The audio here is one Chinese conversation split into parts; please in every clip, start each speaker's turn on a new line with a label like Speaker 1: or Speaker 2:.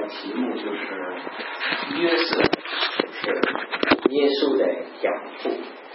Speaker 1: 题目就是约瑟是耶稣的养父。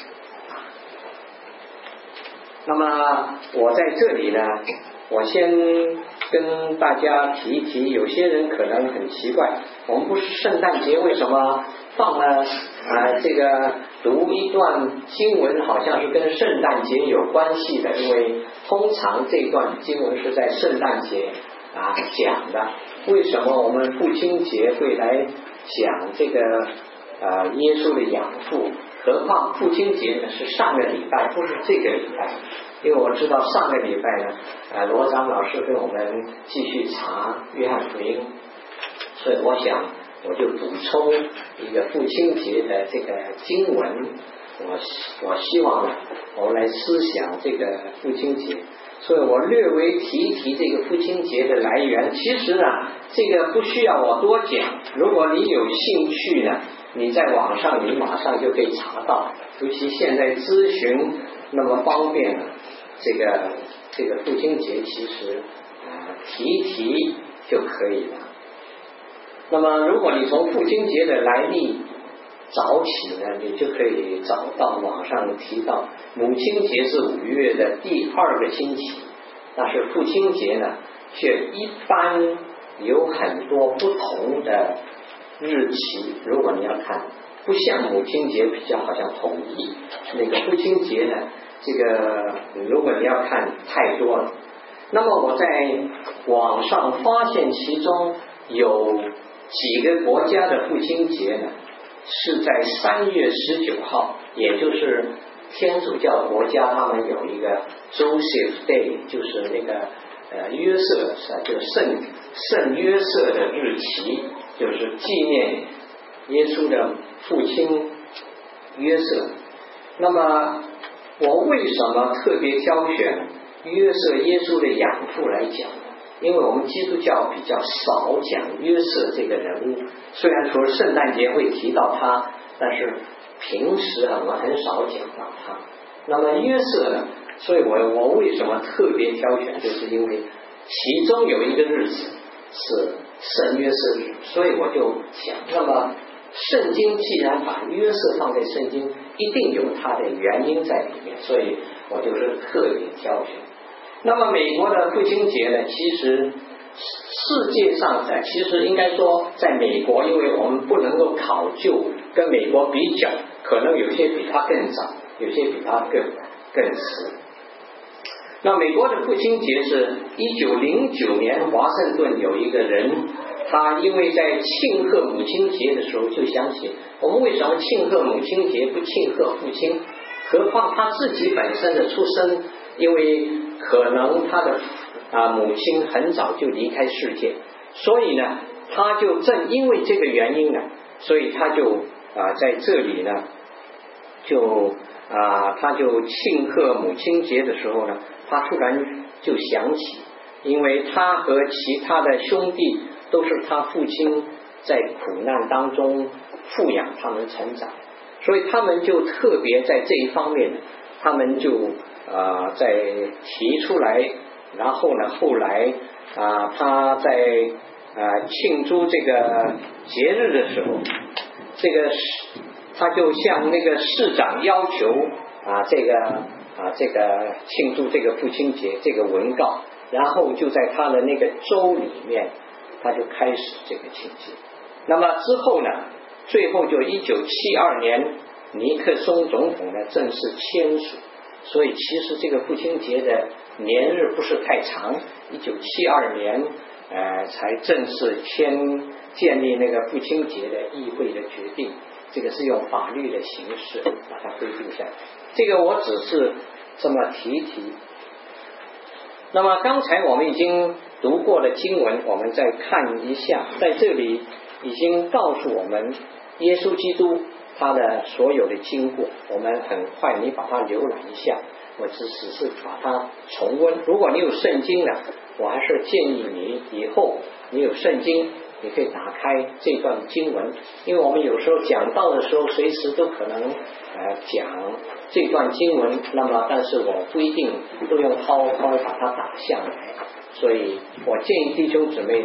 Speaker 1: 那么我在这里呢，我先跟大家提一提，有些人可能很奇怪，我们不是圣诞节为什么放了这个读一段经文，好像是跟圣诞节有关系的，因为通常这段经文是在圣诞节讲的。为什么我们父亲节会来讲这个耶稣的养父？何况父亲节呢是上个礼拜，不是这个礼拜。因为我知道上个礼拜呢，罗长老师跟我们继续查约翰福音，所以我想我就补充一个父亲节的这个经文。我希望呢，我们来思想这个父亲节，所以我略微提一提这个父亲节的来源。其实呢，这个不需要我多讲，如果你有兴趣呢，你在网上你马上就可以查到，尤其现在咨询那么方便了，这个父亲节其实提一提就可以了。那么如果你从父亲节的来历找起呢，你就可以找到网上提到母亲节是5月的第2个星期，但是父亲节呢却一般有很多不同的日期。如果你要看，不像母亲节比较好像统一，那个父亲节呢，这个如果你要看太多了。那么我在网上发现其中有几个国家的父亲节呢是在3月19号，也就是天主教国家他们有一个 Joseph Day， 就是那个约瑟，就圣约瑟的日期，就是纪念耶稣的父亲约瑟。那么我为什么特别挑选约瑟耶稣的养父来讲呢？因为我们基督教比较少讲约瑟这个人物，虽然除了圣诞节会提到他，但是平时我们很少讲到他。那么约瑟呢，所以我为什么特别挑选，就是因为其中有一个日子是圣约瑟日，所以我就想，那么圣经既然把约瑟放在圣经，一定有它的原因在里面，所以我就是特别挑选。那么美国的父亲节呢，其实世界上其实应该说在美国，因为我们不能够考究跟美国比较，可能有些比它更早，有些比它更迟。那美国的父亲节是1909年华盛顿有一个人，他因为在庆贺母亲节的时候就想起，我们为什么庆贺母亲节不庆贺父亲？何况他自己本身的出生，因为可能他的母亲很早就离开世界，所以呢他就正因为这个原因呢，所以他就在这里呢他就庆贺母亲节的时候呢，他突然就想起，因为他和其他的兄弟都是他父亲在苦难当中富养他们成长，所以他们就特别在这一方面，他们就在提出来。然后呢，后来他在庆祝这个节日的时候，他就向那个市长要求这个庆祝这个父亲节这个文告，然后就在他的那个州里面，他就开始这个庆节。那么之后呢，最后就1972年尼克松总统呢正式签署，所以其实这个父亲节的年日不是太长，1972年才正式建立那个父亲节的议会的决定，这个是用法律的形式把它规定下来。这个我只是这么提一提。那么刚才我们已经读过了经文，我们再看一下，在这里已经告诉我们耶稣基督他的所有的经过，我们很快你把它浏览一下，我只是把它重温。如果你有圣经呢，我还是建议你以后你有圣经，你可以打开这段经文，因为我们有时候讲道的时候随时都可能讲这段经文，那么但是我不一定都用PowerPoint把它打下来，所以我建议弟兄姊妹呢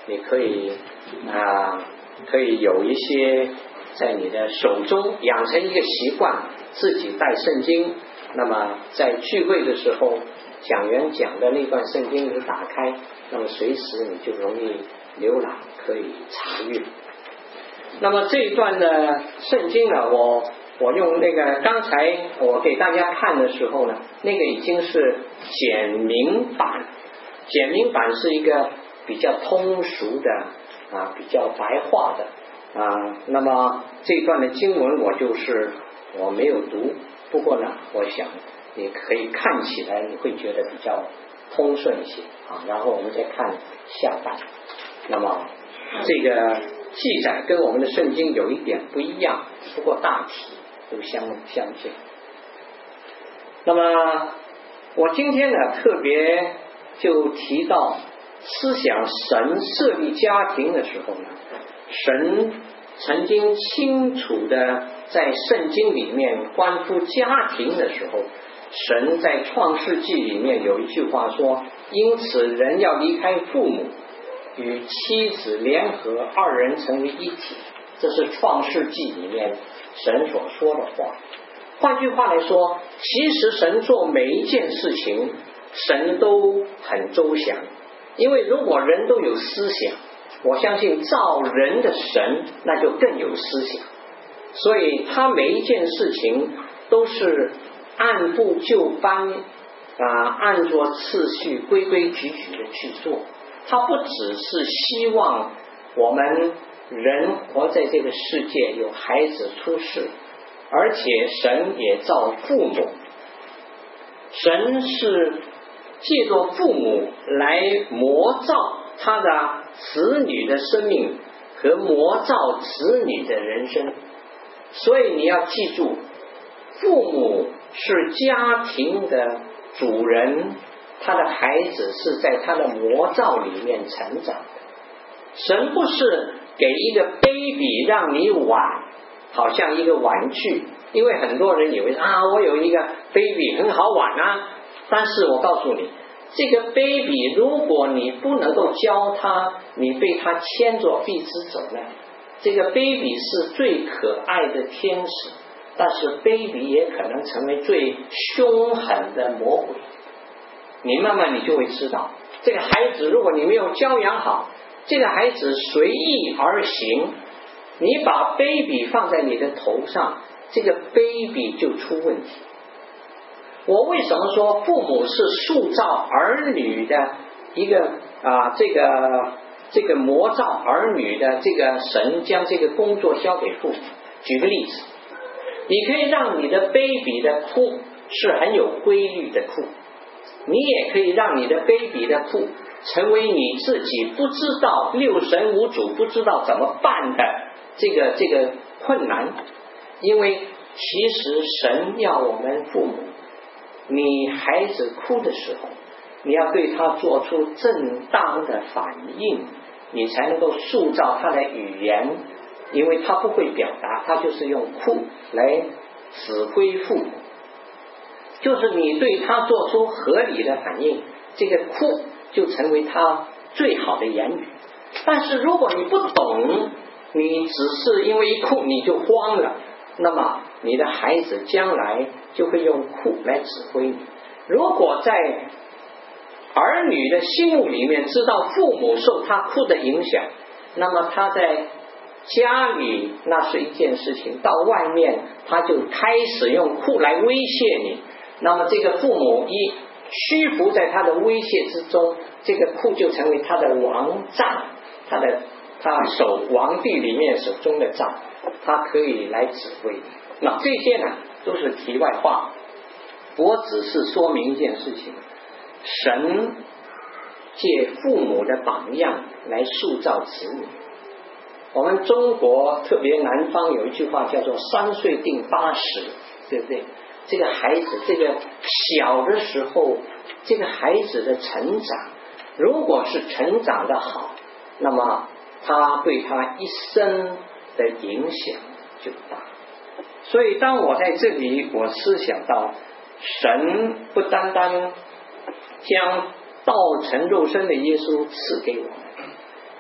Speaker 1: 你可以可以有一些在你的手中养成一个习惯，自己带圣经，那么在聚会的时候讲员讲的那段圣经你打开，那么随时你就容易浏览，可以查阅。那么这一段的圣经呢，我用那个刚才我给大家看的时候呢，那个已经是简明版。简明版是一个比较通俗的比较白话的那么这一段的经文我没有读，不过呢，我想你可以看起来你会觉得比较通顺一些然后我们再看下半。那么这个记载跟我们的圣经有一点不一样，不过大体都相近。那么我今天呢特别就提到思想神设立家庭的时候呢，神曾经清楚的在圣经里面关乎家庭的时候，神在创世纪里面有一句话说，因此人要离开父母，与妻子联合，二人成为一体。这是创世纪里面神所说的话。换句话来说，其实神做每一件事情神都很周详，因为如果人都有思想，我相信造人的神那就更有思想，所以他每一件事情都是按部就班按着次序规规矩矩的去做。他不只是希望我们人活在这个世界有孩子出世，而且神也造父母，神是借着父母来模造他的子女的生命和模造子女的人生。所以你要记住，父母是家庭的主人，他的孩子是在他的模造里面成长的。神不是给一个 baby 让你玩，好像一个玩具，因为很多人以为我有一个 baby 很好玩但是我告诉你，这个 baby 如果你不能够教他，你被他牵着鼻子走呢，这个 baby 是最可爱的天使，但是 baby 也可能成为最凶狠的魔鬼。你慢慢你就会知道，这个孩子如果你没有教养好，这个孩子随意而行，你把 baby 放在你的头上，这个 baby 就出问题。我为什么说父母是塑造儿女的一个这个模造儿女的这个神将这个工作交给父母。举个例子，你可以让你的 baby 的哭是很有规律的哭，你也可以让你的 baby 的哭成为你自己不知道六神无主不知道怎么办的这个困难。因为其实神要我们父母，你孩子哭的时候，你要对他做出正当的反应，你才能够塑造他的语言。因为他不会表达，他就是用哭来指挥父母，就是你对他做出合理的反应，这个哭就成为他最好的言语。但是如果你不懂，你只是因为一哭你就慌了，那么你的孩子将来就会用哭来指挥你。如果在儿女的心目里面知道父母受他哭的影响，那么他在家里那是一件事情，到外面他就开始用哭来威胁你，那么这个父母一屈服在他的威胁之中，这个哭就成为他的王杖，他手皇帝里面手中的杖，他可以来指挥。那这些呢都是题外话，我只是说明一件事情，神借父母的榜样来塑造子女。我们中国特别南方有一句话叫做3岁定80，对不对？这个孩子这个小的时候，这个孩子的成长如果是成长的好，那么他对他一生的影响就大。所以当我在这里我思想到神不单单将道成肉身的耶稣赐给我们，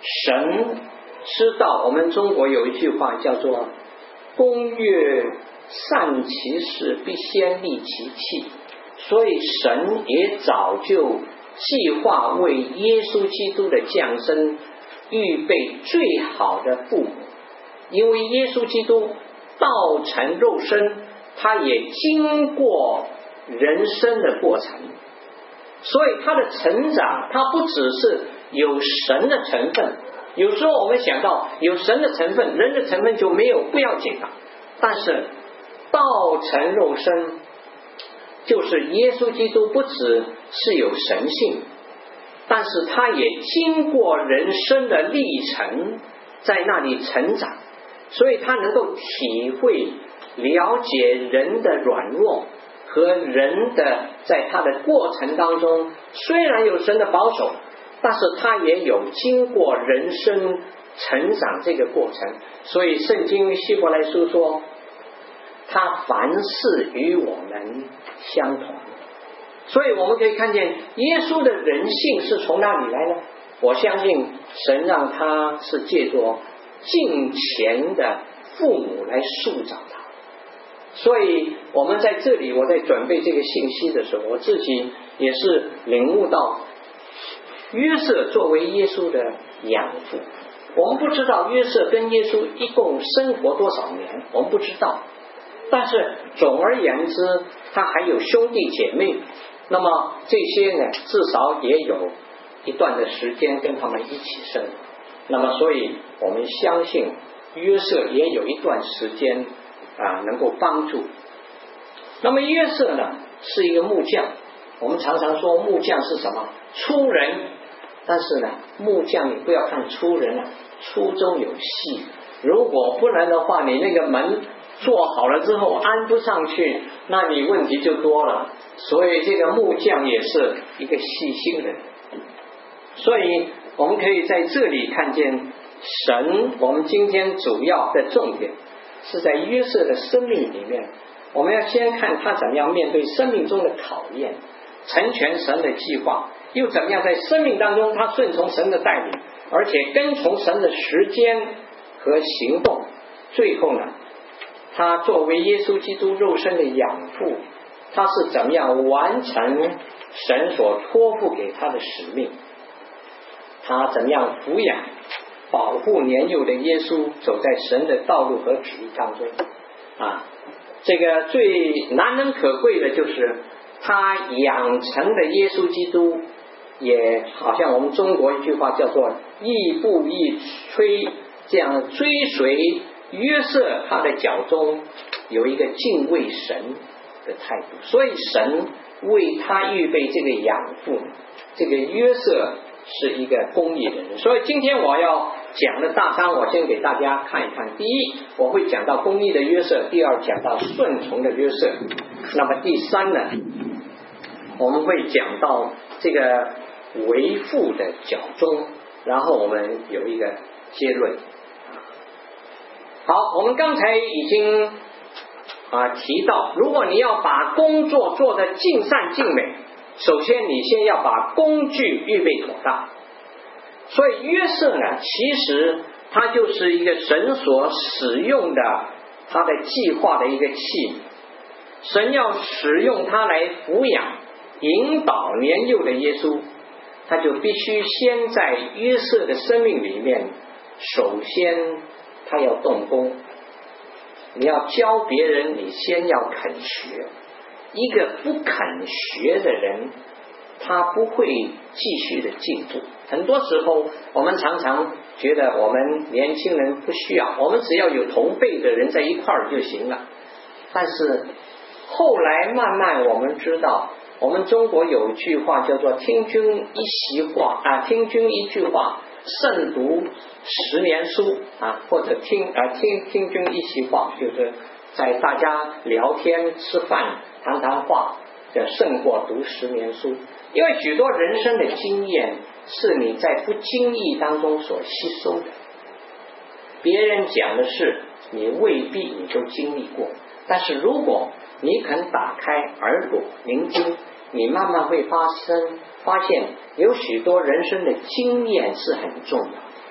Speaker 1: 神知道，我们中国有一句话叫做公欲善其事，必先利其器，所以神也早就计划为耶稣基督的降生预备最好的父母。因为耶稣基督道成肉身，他也经过人生的过程，所以他的成长，他不只是有神的成分。有时候我们想到有神的成分，人的成分就没有，不要紧了。但是道成肉身，就是耶稣基督不只是有神性，但是他也经过人生的历程，在那里成长，所以他能够体会了解人的软弱和人的在他的过程当中，虽然有神的保守，但是他也有经过人生成长这个过程。所以圣经希伯来书说，他凡事与我们相同。所以我们可以看见耶稣的人性是从哪里来呢？我相信神让他是借着敬虔的父母来塑造他。所以我们在这里，我在准备这个信息的时候，我自己也是领悟到，约瑟作为耶稣的养父，我们不知道约瑟跟耶稣一共生活多少年，我们不知道。但是总而言之，他还有兄弟姐妹，那么这些呢，至少也有一段的时间跟他们一起生活。那么所以我们相信约瑟也有一段时间能够帮助。那么约瑟呢是一个木匠，我们常常说木匠是什么？粗人。但是呢，木匠你不要看粗人啊，粗中有细。如果不然的话，你那个门做好了之后安不上去，那你问题就多了。所以这个木匠也是一个细心人。所以我们可以在这里看见神，我们今天主要的重点是在约瑟的生命里面，我们要先看他怎么样面对生命中的考验，成全神的计划，又怎么样在生命当中他顺从神的带领，而且跟从神的时间和行动。最后呢，他作为耶稣基督肉身的养父，他是怎么样完成神所托付给他的使命，他怎么样抚养保护年幼的耶稣走在神的道路和旨意当中这个最难能可贵的就是他养成的耶稣基督，也好像我们中国一句话叫做亦步亦趋，这样追随约瑟，他的脚中有一个敬畏神的态度。所以神为他预备这个养父，这个约瑟是一个公义的人。所以今天我要讲的大纲，我先给大家看一看。第一，我会讲到公义的约瑟；第二，讲到顺从的约瑟。那么第三呢，我们会讲到这个为父的脚中，然后我们有一个结论。好，我们刚才已经提到，如果你要把工作做得尽善尽美，首先你先要把工具预备妥当。所以约瑟呢，其实他就是一个神所使用的他的计划的一个器皿。神要使用他来抚养引导年幼的耶稣，他就必须先在约瑟的生命里面，首先他要动工。你要教别人，你先要肯学。一个不肯学的人，他不会继续的进步。很多时候我们常常觉得我们年轻人不需要，我们只要有同辈的人在一块儿就行了。但是后来慢慢我们知道，我们中国有一句话叫做听君一席话听君一句话胜读10年书或者听君一席话，就是在大家聊天吃饭谈话的胜过读10年书。因为许多人生的经验是你在不经意当中所吸收的，别人讲的事你未必你都经历过，但是如果你肯打开耳朵聆听，你慢慢会发现有许多人生的经验是很重要。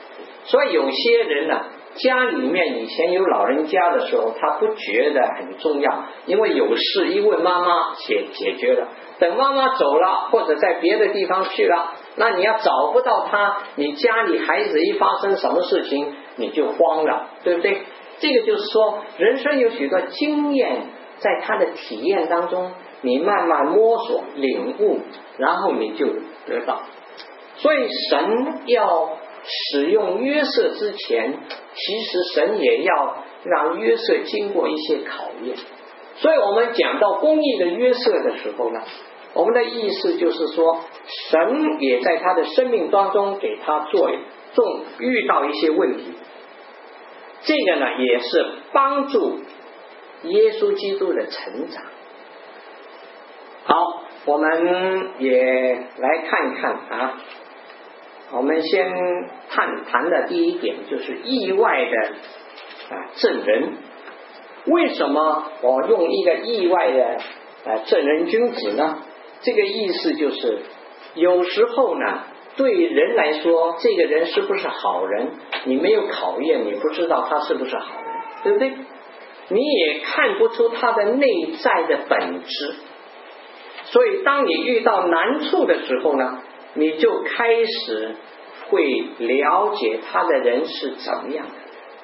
Speaker 1: 所以有些人呢，家里面以前有老人家的时候，他不觉得很重要，因为有事一问妈妈解决了。等妈妈走了，或者在别的地方去了，那你要找不到他，你家里孩子一发生什么事情，你就慌了，对不对？这个就是说，人生有许多经验，在他的体验当中，你慢慢摸索领悟，然后你就得到。所以神要使用约瑟之前，其实神也要让约瑟经过一些考验。所以我们讲到公义的约瑟的时候呢，我们的意思就是说，神也在他的生命当中给他遇到一些问题，这个呢也是帮助耶稣基督的成长。好，我们也来看一看啊。我们先谈的第一点就是意外的证人。为什么我用一个意外的证人君子呢？这个意思就是有时候呢，对人来说这个人是不是好人，你没有考验，你不知道他是不是好人，对不对？你也看不出他的内在的本质。所以当你遇到难处的时候呢，你就开始会了解他的人是怎么样的。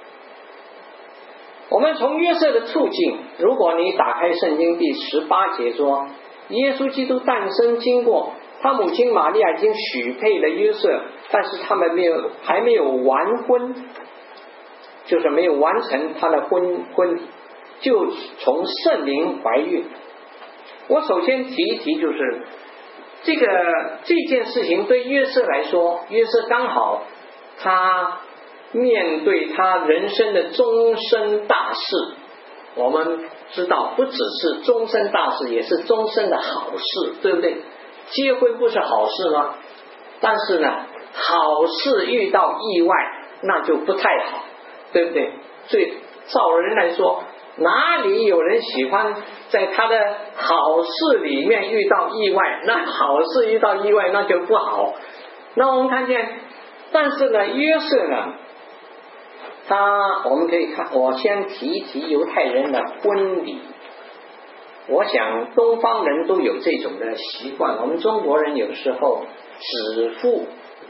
Speaker 1: 我们从约瑟的处境，如果你打开圣经第18节说，耶稣基督诞生经过，他母亲玛利亚已经许配了约瑟，但是他们还没有完婚，就是没有完成他的婚礼，就从圣灵怀孕。我首先提一提，就是这件事情对约瑟来说，约瑟刚好他面对他人生的终身大事。我们知道不只是终身大事，也是终身的好事，对不对？结婚不是好事吗？但是呢，好事遇到意外那就不太好，对不对？所以照人来说，哪里有人喜欢在他的好事里面遇到意外？那好事遇到意外那就不好。那我们看见，但是呢，约瑟呢，我们可以看，我先提一提犹太人的婚礼。我想东方人都有这种的习惯，我们中国人有时候指腹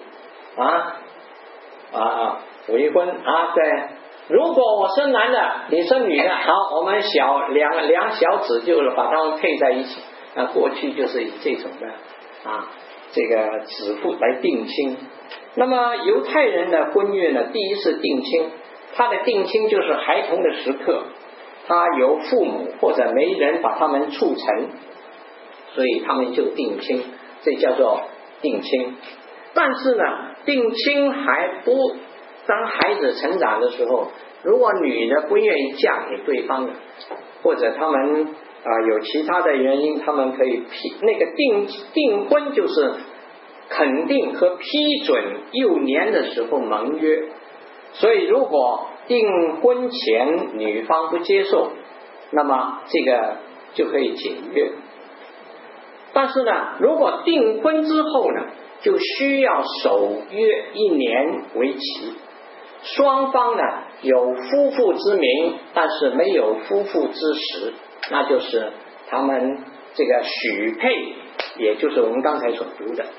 Speaker 1: 为婚对。如果我生男的，你生女的，好，我们两小子就把他们配在一起。过去就是以这种的这个指腹来定亲。那么犹太人的婚约呢，第一是定亲，他的定亲就是孩童的时刻，他由父母或者媒人把他们促成，所以他们就定亲，这叫做定亲。但是呢，定亲还不当孩子成长的时候，如果女的不愿意嫁给对方的，或者他们有其他的原因，他们可以那个订婚就是肯定和批准幼年的时候盟约。所以如果订婚前女方不接受，那么这个就可以解约。但是呢，如果订婚之后呢，就需要守约1年为期，双方呢有夫妇之名，但是没有夫妇之实，那就是他们这个许配，也就是我们刚才所读的。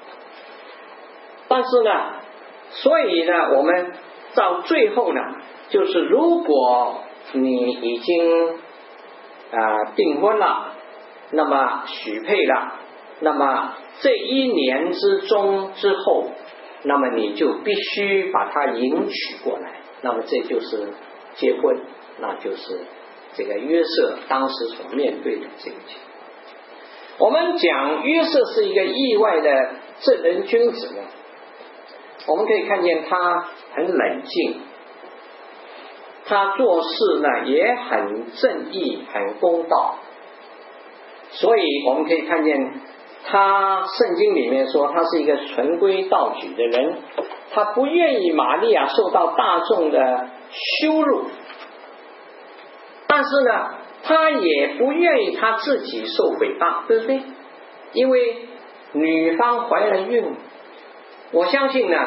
Speaker 1: 但是呢，所以呢，我们到最后呢，就是如果你已经订婚了，那么许配了，那么这1年之后，那么你就必须把它迎娶过来，那么这就是结婚，那就是这个约瑟当时所面对的这个情况。我们讲约瑟是一个意外的正人君子呢，我们可以看见他很冷静，他做事呢也很正义很公道，所以我们可以看见他圣经里面说他是一个循规蹈矩的人，他不愿意玛利亚受到大众的羞辱，但是呢他也不愿意他自己受诽谤，对不对？因为女方怀了孕，我相信呢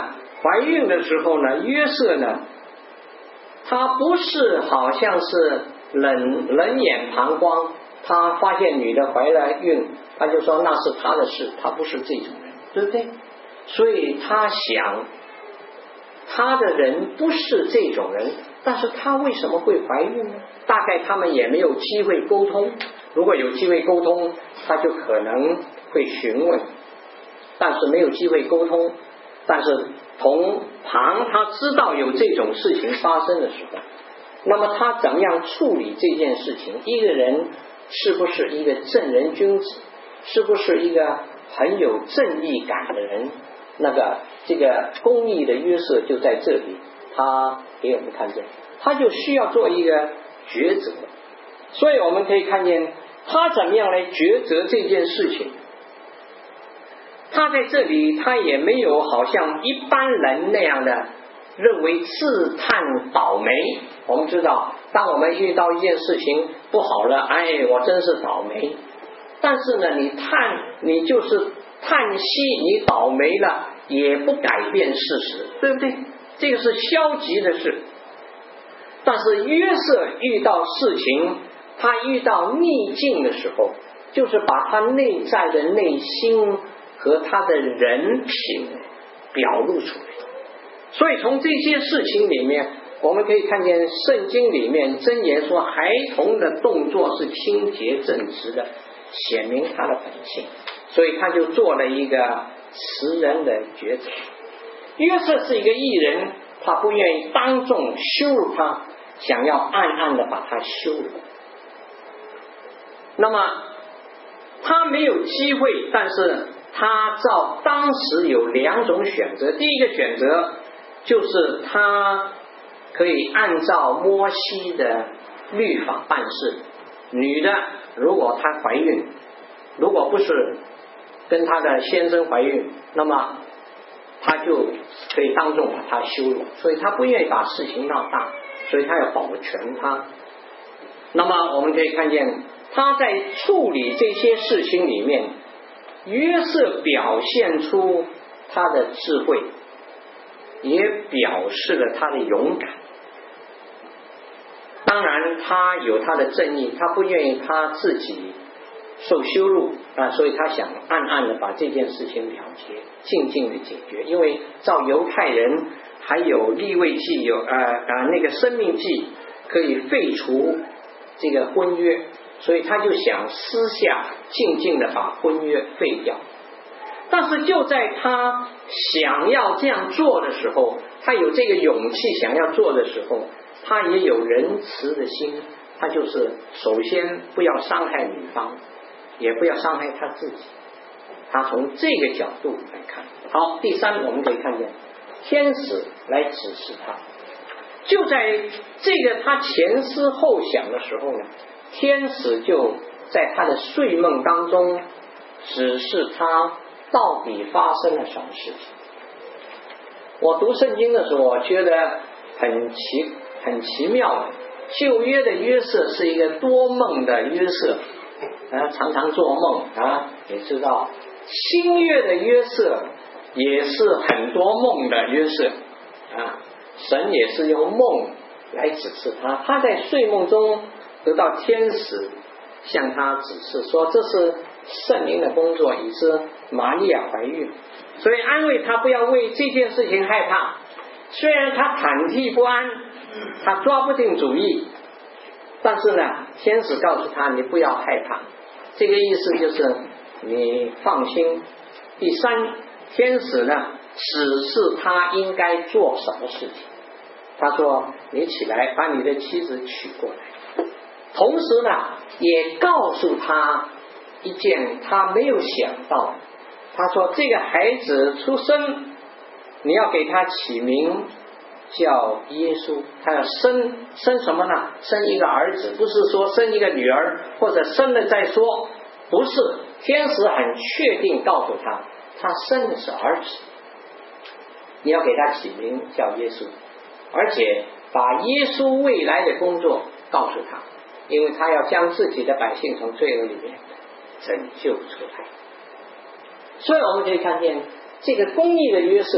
Speaker 1: 怀孕的时候呢，约瑟呢，他不是好像是冷眼旁观，他发现女的怀了孕，他就说那是他的事，他不是这种人，对不对？所以他想他的人不是这种人，但是他为什么会怀孕呢？大概他们也没有机会沟通，如果有机会沟通，他就可能会询问，但是没有机会沟通。但是从旁他知道有这种事情发生的时候，那么他怎么样处理这件事情？一个人是不是一个正人君子，是不是一个很有正义感的人？那个这个公义的约瑟就在这里，他给我们看见，他就需要做一个抉择。所以我们可以看见他怎么样来抉择这件事情。他在这里他也没有好像一般人那样的认为自叹倒霉。我们知道当我们遇到一件事情不好了，哎，我真是倒霉。但是呢，你就是叹息你倒霉了，也不改变事实，对不对？这个是消极的事。但是约瑟遇到事情，他遇到逆境的时候，就是把他内在的内心和他的人品表露出来。所以从这些事情里面，我们可以看见圣经里面箴言说，孩童的动作是清洁正直的，显明他的本性。所以他就做了一个慈人的抉择。约瑟是一个义人，他不愿意当众羞辱他，想要暗暗的把他羞辱。那么他没有机会，但是他照当时有两种选择。第一个选择就是他可以按照摩西的律法办事。女的如果她怀孕，如果不是跟她的先生怀孕，那么他就可以当众把她羞辱。所以他不愿意把事情闹大，所以他要保全她。那么我们可以看见他在处理这些事情里面，约瑟表现出他的智慧，也表示了他的勇敢。当然他有他的正义，他不愿意他自己受羞辱所以他想暗暗的把这件事情了结，静静的解决。因为照犹太人还有利未记有那个生命记可以废除这个婚约，所以他就想私下静静的把婚约废掉。但是就在他想要这样做的时候，他有这个勇气想要做的时候，他也有仁慈的心。他就是首先不要伤害女方，也不要伤害他自己，他从这个角度来看。好，第三我们可以看见天使来指示他。就在这个他前思后想的时候呢，天使就在他的睡梦当中指示他到底发生了什么事情。我读圣经的时候，我觉得很奇妙的。旧约的约瑟是一个多梦的约瑟常常做梦也知道。新约的约瑟也是很多梦的约瑟神也是用梦来指示他。他在睡梦中得到天使向他指示说，这是圣灵的工作，以致玛利亚怀孕，所以安慰他不要为这件事情害怕。虽然他忐忑不安，他抓不定主意，但是呢，天使告诉他你不要害怕，这个意思就是你放心。第三，天使呢指示他应该做什么事情。他说你起来把你的妻子娶过来，同时呢也告诉他一件他没有想到的。他说这个孩子出生，你要给他起名叫耶稣。他要生什么呢？生一个儿子，不是说生一个女儿或者生了再说，不是。天使很确定告诉他，他生的是儿子，你要给他起名叫耶稣，而且把耶稣未来的工作告诉他，因为他要将自己的百姓从罪恶里面拯救出来。所以我们可以看见这个公义的约瑟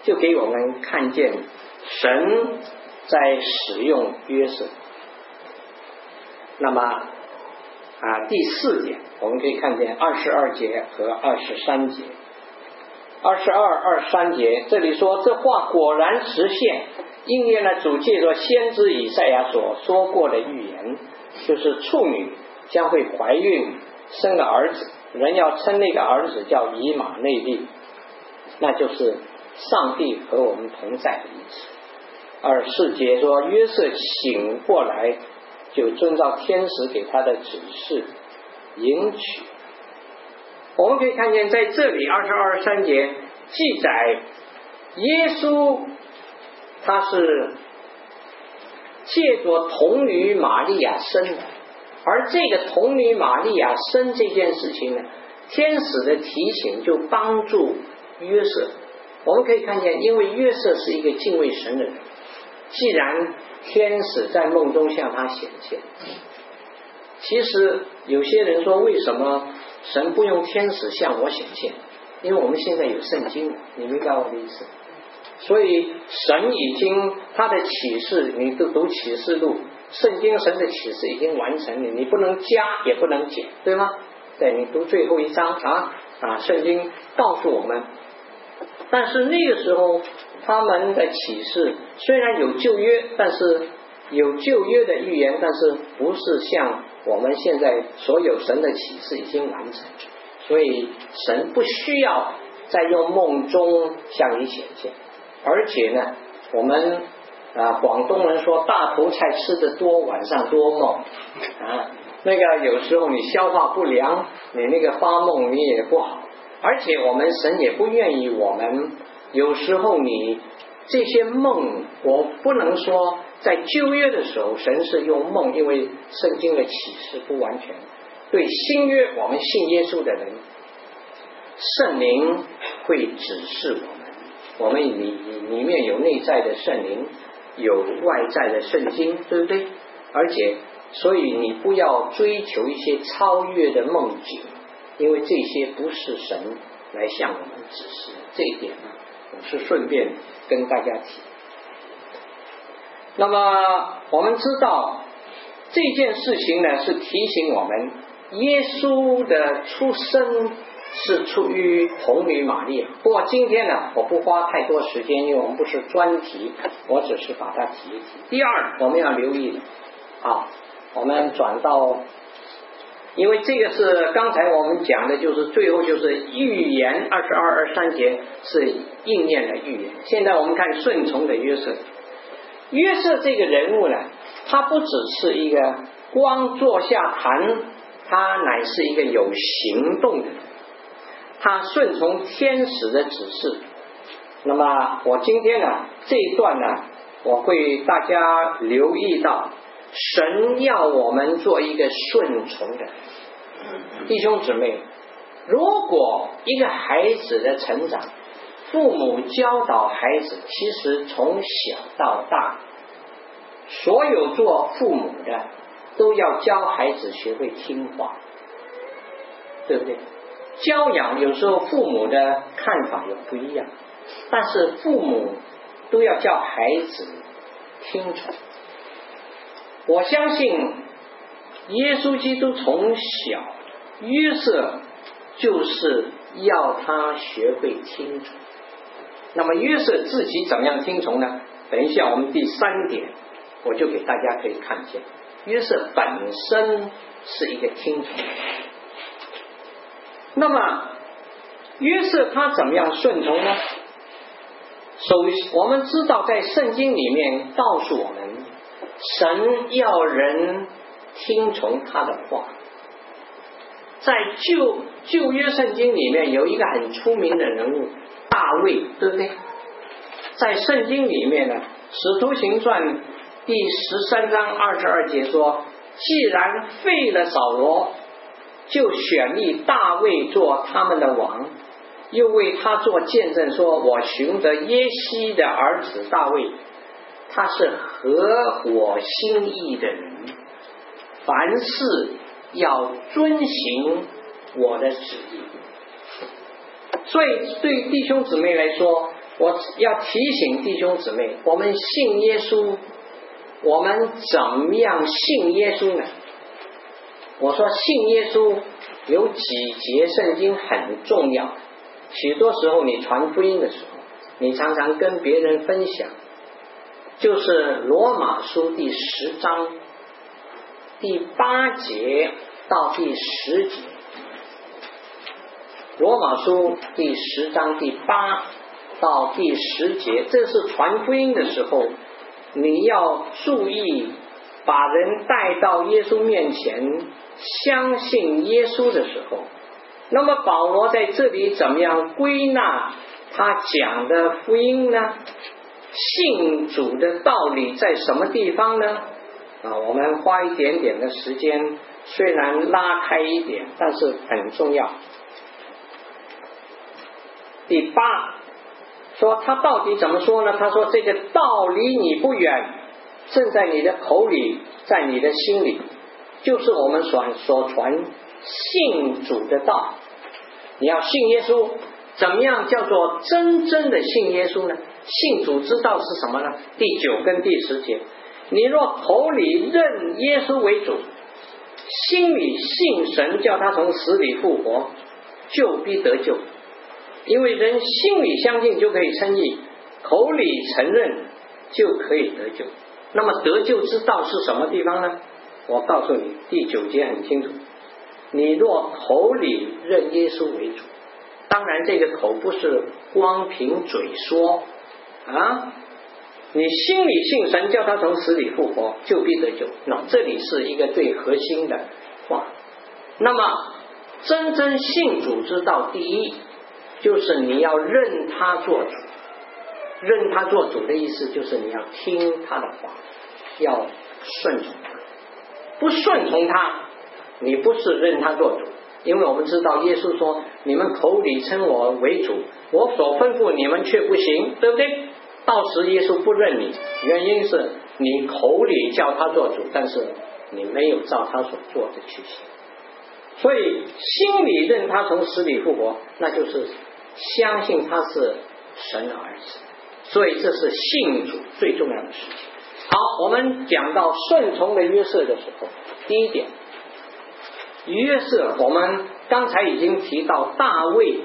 Speaker 1: 就给我们看见神在使用约瑟。那么第4点我们可以看见22节和23节。22、23节这里说，这话果然实现，应验了主借着先知以赛亚所说过的预言，就是处女将会怀孕生个儿子，人要称那个儿子叫以马内利，那就是上帝和我们同在的意思。24节说，约瑟醒过来，就遵照天使给他的指示迎娶。我们可以看见在这里22、23节记载耶稣他是借着童女玛利亚生的，而这个童女玛利亚生这件事情呢，天使的提醒就帮助约瑟。我们可以看见，因为约瑟是一个敬畏神的人，既然天使在梦中向他显现，其实有些人说为什么神不用天使向我显现？因为我们现在有圣经了，你明白我的意思？所以神已经他的启示，你都读启示录，圣经神的启示已经完成了，你不能加也不能减，对吗？对，你读最后一章圣经告诉我们。但是那个时候他们的启示虽然有旧约，但是有旧约的预言，但是不是像我们现在所有神的启示已经完成，所以神不需要再用梦中向你显现。而且呢，我们广东人说大头菜吃得多，晚上多梦那个有时候你消化不良，你那个发梦你也不好。而且我们神也不愿意我们有时候你这些梦，我不能说在旧约的时候神是用梦，因为圣经的启示不完全。对新约我们信耶稣的人，圣灵会指示我们里面有内在的圣灵，有外在的圣经，对不对？而且所以你不要追求一些超越的梦境，因为这些不是神来向我们指示。这一点呢，我是顺便跟大家提。那么我们知道这件事情呢，是提醒我们耶稣的出生是出于童女玛利亚。不过今天呢，我不花太多时间，因为我们不是专题，我只是把它提一提。第二，我们要留意我们转到，因为这个是刚才我们讲的，就是最后就是预言22、23节是应验的预言。现在我们看顺从的约瑟。约瑟这个人物呢，他不只是一个光坐下谈，他乃是一个有行动的人，他顺从天使的指示。那么我今天呢这一段呢，我会大家留意到神要我们做一个顺从的人。弟兄姊妹，如果一个孩子的成长，父母教导孩子，其实从小到大，所有做父母的都要教孩子学会听话，对不对？教养有时候父母的看法也不一样，但是父母都要教孩子听从。我相信耶稣基督从小，约瑟就是要他学会听从。那么约瑟自己怎么样听从呢？等一下我们第3点我就给大家可以看见，约瑟本身是一个听从。那么约瑟他怎么样顺从呢？我们知道在圣经里面告诉我们，神要人听从他的话。在旧约圣经里面有一个很出名的人物大卫，对不对？在圣经里面呢，使徒行传第13章22节说，既然废了扫罗，就选立大卫做他们的王，又为他做见证，说我寻得耶西的儿子大卫，他是合我心意的人，凡事要遵行我的旨意。所以对弟兄姊妹来说， 我要提醒弟兄姊妹，我们信耶稣，我们怎么样信耶稣呢？我说信耶稣有几节圣经很重要，许多时候你传福音的时候，你常常跟别人分享，就是罗马书第10章第8节到第10节。罗马书第10章第8到第10节，这是传福音的时候你要注意把人带到耶稣面前相信耶稣的时候。那么保罗在这里怎么样归纳他讲的福音呢？信主的道理在什么地方呢？我们花一点点的时间，虽然拉开一点，但是很重要。第8说他到底怎么说呢？他说这个道离你不远，正在你的口里，在你的心里，就是我们所传信主的道。你要信耶稣，怎么样叫做真正的信耶稣呢？信主之道是什么呢？第9跟第10节，你若口里认耶稣为主，心里信神叫他从死里复活，就必得救。因为人心里相信就可以称义，口里承认就可以得救。那么得救之道是什么地方呢？我告诉你，第9节很清楚，你若口里认耶稣为主，当然这个口不是光凭嘴说啊，你心里信神叫他从死里复活，就必得救。那这里是一个最核心的话。那么真正信主之道，第一就是你要认他做主。认他做主的意思就是你要听他的话，要顺从他。不顺从他，你不是认他做主。因为我们知道耶稣说，你们口里称我为主，我所吩咐你们却不行，对不对？到时耶稣不认你，原因是你口里叫他做主，但是你没有照他所做的去行。所以心里认他从死里复活，那就是相信他是神的儿子。所以这是信主最重要的事情。好，我们讲到顺从的约瑟的时候，第一点，约瑟我们刚才已经提到大卫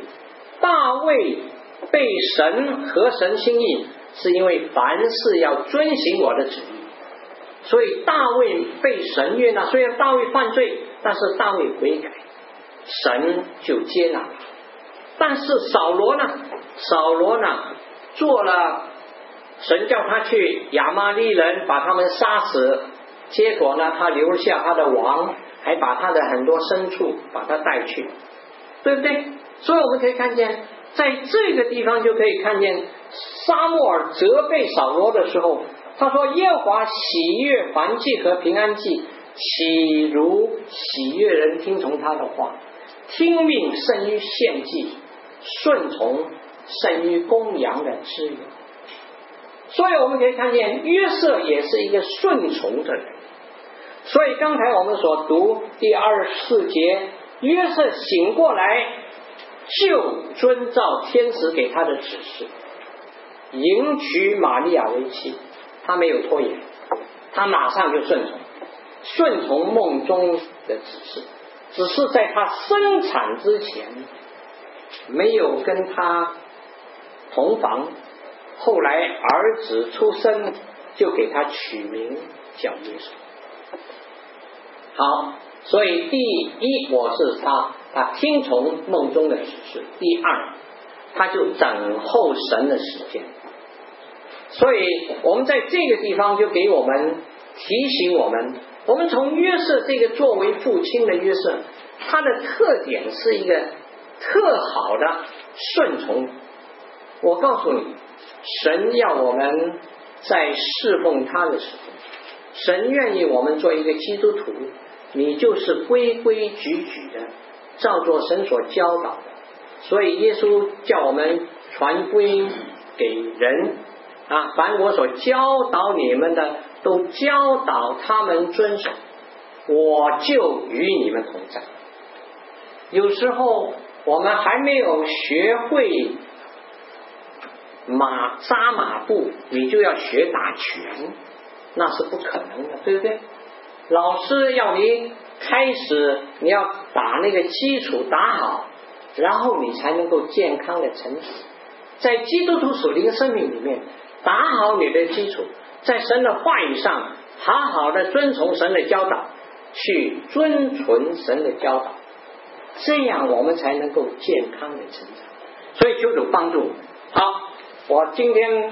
Speaker 1: 被神合神心意，是因为凡事要遵行我的旨意。所以大卫被神悦纳，虽然大卫犯罪，但是大卫悔改，神就接纳了。但是扫罗呢做了神叫他去亚玛利人把他们杀死，结果呢他留下他的王，还把他的很多牲畜把他带去，对不对？所以我们可以看见，在这个地方就可以看见撒母耳责备扫罗的时候，他说耶和华喜悦燔祭和平安祭，岂如喜悦人听从他的话？听命胜于献祭，顺从胜于公羊的脂油。所以我们可以看见约瑟也是一个顺从的人。所以刚才我们所读第24节，约瑟醒过来就遵照天使给他的指示，迎娶玛利亚为妻。他没有拖延，他马上就顺从梦中的指示。只是在他生产之前没有跟他同房，后来儿子出生就给他取名叫耶稣。好，所以第一，我是他听从梦中的指示；第二，他就等候神的时间。所以我们在这个地方就给我们提醒我们从约瑟这个作为父亲的约瑟，他的特点是一个特好的顺从。我告诉你，神要我们在侍奉他的时候，神愿意我们做一个基督徒，你就是规规矩矩的照着神所教导的。所以耶稣叫我们传福音给人凡我所教导你们的，都教导他们遵守，我就与你们同在。有时候我们还没有学会扎马步，你就要学打拳，那是不可能的，对不对？老师要你开始，你要打那个基础打好，然后你才能够健康的成长。在基督徒属灵生命里面，打好你的基础，在神的话语上好好的遵从神的教导，去遵循神的教导，这样我们才能够健康的成长。所以求主帮助。好，我今天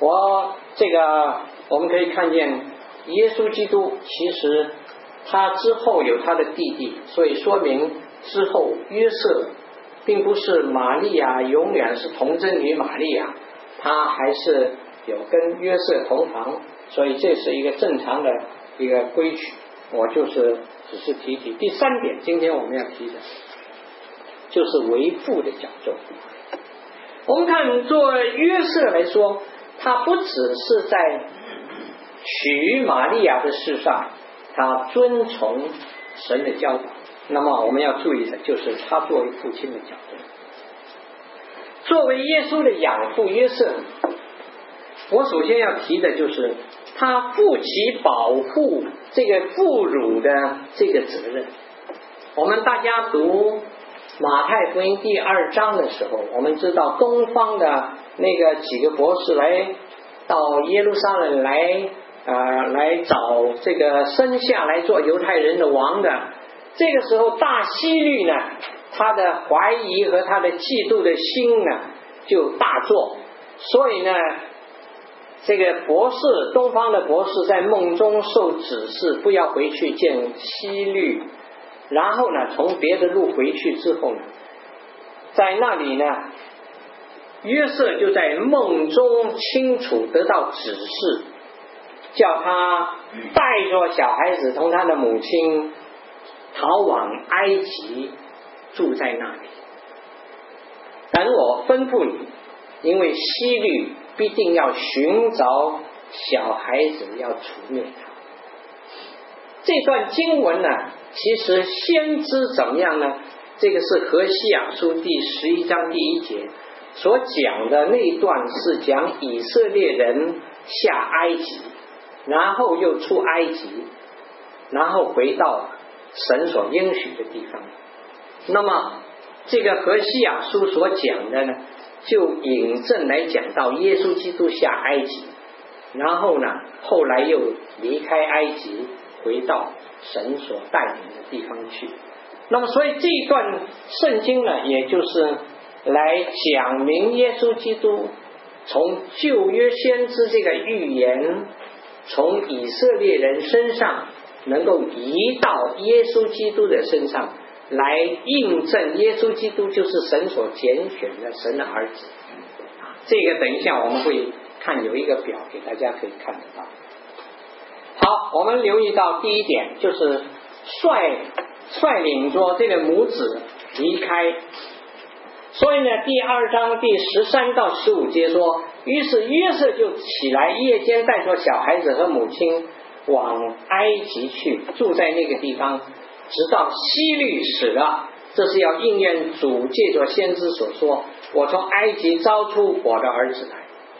Speaker 1: 我们可以看见耶稣基督其实他之后有他的弟弟，所以说明之后约瑟并不是玛利亚永远是童贞女玛利亚，他还是有跟约瑟同房，所以这是一个正常的一个规矩。我只是提第三点，今天我们要提的就是为父的角度。我们看做约瑟来说，他不只是在娶玛利亚的事上他遵从神的教导，那么我们要注意的就是他作为父亲的角度。作为耶稣的养父约瑟，我首先要提的就是他负起保护这个妇孺的这个责任。我们大家读马太福音第2章的时候，我们知道东方的那个几个博士来到耶路撒冷来找这个生下来做犹太人的王的。这个时候大希律呢，他的怀疑和他的嫉妒的心呢就大作，所以呢这个东方的博士在梦中受指示不要回去见希律，然后呢从别的路回去之后呢，在那里呢约瑟就在梦中清楚得到指示，叫他带着小孩子同他的母亲逃往埃及，住在那里，等我吩咐你，因为希律必定要寻找小孩子，要除灭他。这段经文呢，其实先知怎么样呢？这个是何西阿书第11章第1节所讲的那一段，是讲以色列人下埃及，然后又出埃及，然后回到神所应许的地方。那么这个何西阿书所讲的呢，就引证来讲到耶稣基督下埃及，然后呢后来又离开埃及回到神所带领的地方去。那么所以这一段圣经呢，也就是来讲明耶稣基督从旧约先知这个预言从以色列人身上能够移到耶稣基督的身上，来印证耶稣基督就是神所拣选的神的儿子。这个等一下我们会看，有一个表给大家可以看得到。好，我们留意到第一点，就是率领着这个母子离开。所以呢第2章第13到15节说，于是约瑟就起来，夜间带着小孩子和母亲往埃及去，住在那个地方，直到希律死了。这是要应验主借着先知所说，我从埃及招出我的儿子来。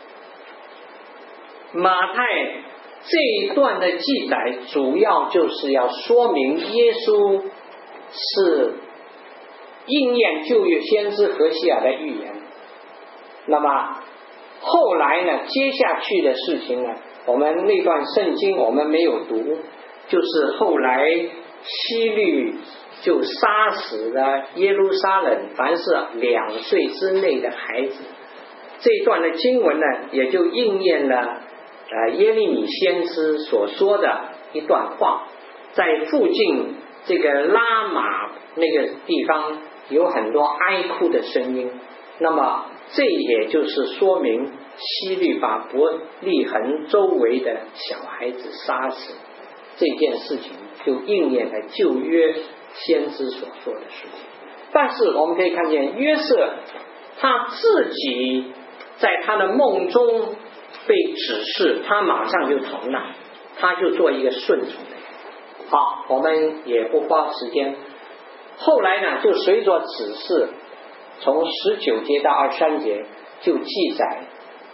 Speaker 1: 马太这一段的记载主要就是要说明耶稣是应验旧约先知何西阿的预言。那么后来呢，接下去的事情呢，我们那段圣经我们没有读，就是后来希律就杀死了耶路撒冷凡是2岁之内的孩子。这一段的经文呢，也就应验了耶利米先知所说的一段话，在附近这个拉玛那个地方有很多哀哭的声音。那么这也就是说明希律把伯利恒周围的小孩子杀死，这件事情就应验了旧约先知所说的事情。但是我们可以看见约瑟他自己在他的梦中被指示，他马上就逃难，他就做一个顺从的人。好，我们也不花时间，后来呢就随着指示，从19节到23节就记载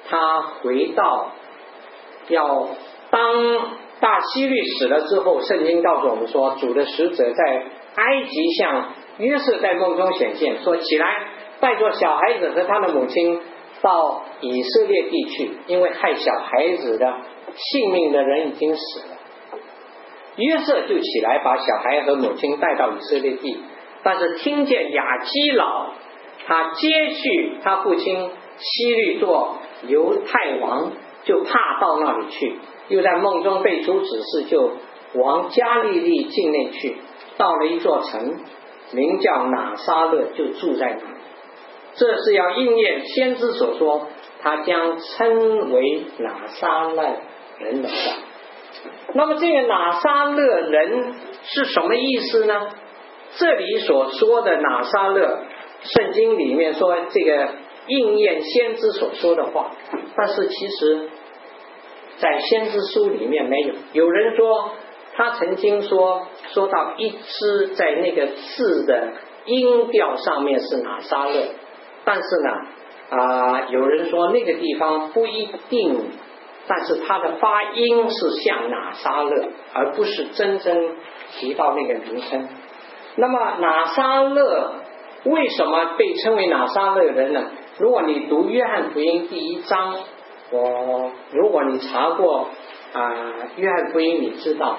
Speaker 1: 他回到要当大希律死了之后，圣经告诉我们说，主的使者在埃及向约瑟在梦中显现，说起来带着小孩子和他的母亲到以色列地去，因为害小孩子的性命的人已经死了。约瑟就起来把小孩和母亲带到以色列地，但是听见亚基老他接续他父亲希律做犹太王，就怕到那里去，又在梦中被主指示，就往加利利境内去，到了一座城名叫拿撒勒，就住在那里。这是要应验先知所说，他将称为拿撒勒人的话。那么这个拿撒勒人是什么意思呢？这里所说的拿撒勒，圣经里面说这个应验先知所说的话，但是其实在先知书里面没有。有人说他曾经说到一支在那个字的音调上面是拿撒勒，但是呢有人说那个地方不一定，但是它的发音是像拿撒勒，而不是真正提到那个名称。那么拿撒勒为什么被称为拿撒勒人呢？如果你读约翰福音第1章，如果你查过约翰福音，你知道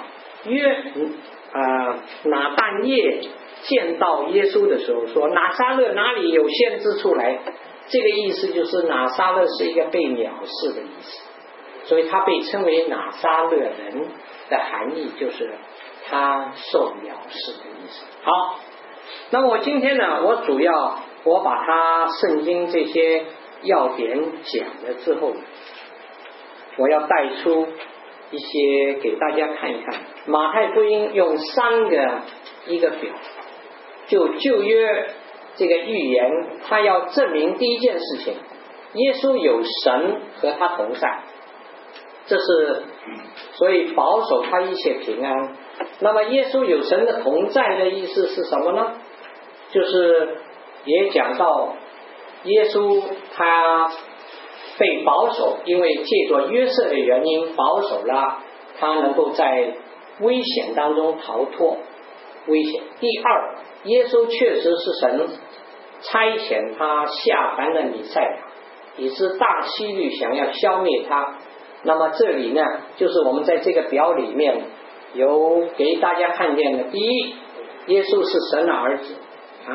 Speaker 1: 拿但业见到耶稣的时候说，拿撒勒哪里有先知出来，这个意思就是拿撒勒是一个被藐视的意思，所以他被称为拿撒勒人的含义就是他受藐视的意思。好，那么我今天呢，我把他圣经这些要点讲了之后，我要带出一些给大家看一看。马太福音用3个一个表，就旧约这个预言，他要证明第一件事情，耶稣有神和他同在，这是所以保守他一切平安。那么耶稣有神的同在的意思是什么呢？就是也讲到耶稣他被保守，因为借着约瑟的原因保守了，他能够在危险当中逃脱危险。第二，耶稣确实是神差遣他下凡的弥赛亚，以致大希律想要消灭他。那么这里呢，就是我们在这个表里面有给大家看见的。第一，耶稣是神的儿子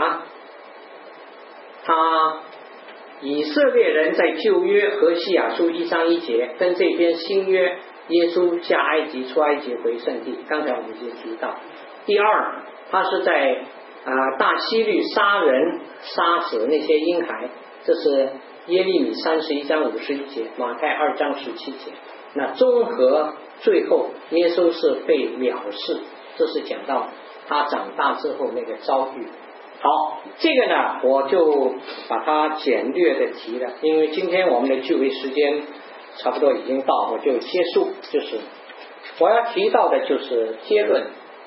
Speaker 1: 他以色列人在旧约何西亚书1章1节跟这篇新约耶稣下埃及出埃及回圣地，刚才我们已经提到。第二，他是在大希律杀人杀死那些婴孩，这是耶利米31章51节，马太2章17节。那综合最后耶稣是被藐视，这是讲到他长大之后那个遭遇。好，这个呢我就把它简略的提了，因为今天我们的聚会时间差不多已经到，我就结束。就是我要提到的就是结论，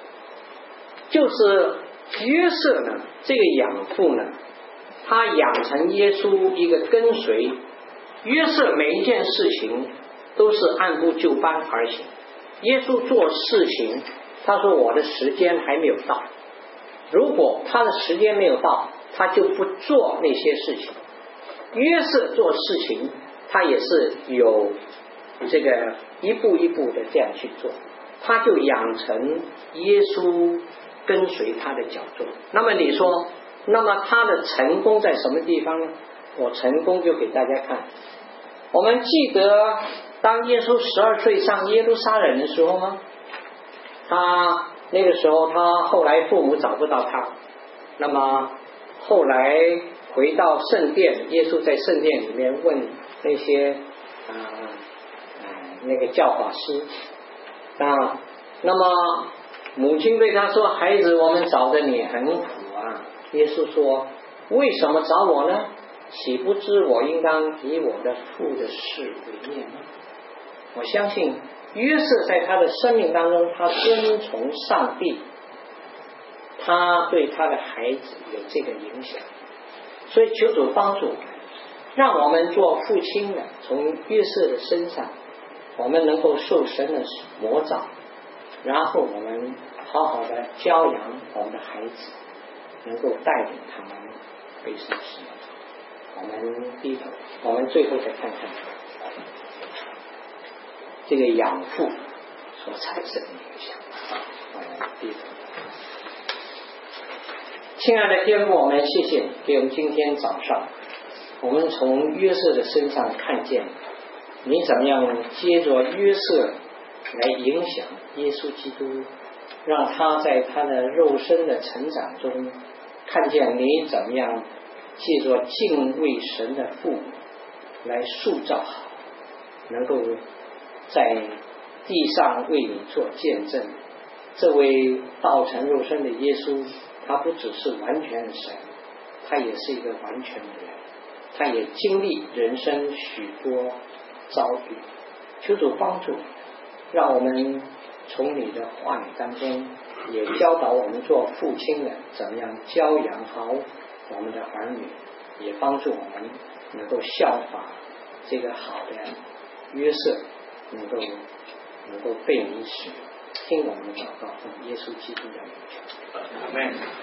Speaker 1: 就是约瑟呢这个养父呢，他养成耶稣一个跟随，约瑟每一件事情都是按部就班而行。耶稣做事情，他说我的时间还没有到，如果他的时间没有到，他就不做那些事情。约瑟做事情，他也是有这个一步一步的这样去做，他就养成耶稣跟随他的脚踪。那么你说，那么他的成功在什么地方呢？我成功就给大家看。我们记得当耶稣12岁上耶路撒冷的时候吗？他那个时候他后来父母找不到他，那么后来回到圣殿，耶稣在圣殿里面问那些那个教法师那么母亲对他说，孩子，我们找的你很苦啊。耶稣说，为什么找我呢？岂不知我应当以我的父的事为念吗？我相信约瑟在他的生命当中，他遵从上帝，他对他的孩子有这个影响，所以求主帮助我们。 让我们做父亲的，从约瑟的身上，我们能够受神的模造，然后我们好好的教养我们的孩子，能够带领他们被神使用。我们低头，我们最后再看看这个养父所产生的影响。我们低头。亲爱的天父，我们谢谢你给我们今天早上，我们从约瑟的身上看见你怎么样接着约瑟来影响耶稣基督，让他在他的肉身的成长中看见你怎么样借着敬畏神的父母来塑造好，能够在地上为你做见证。这位道成肉身的耶稣，他不只是完全的神，他也是一个完全的人，他也经历人生许多遭遇。求主帮助，让我们从你的话语当中也教导我们做父亲的怎么样教养好我们的儿女，也帮助我们能够效法这个好的约瑟，能够被你使用。听我们的祷告，奉耶稣基督的名求。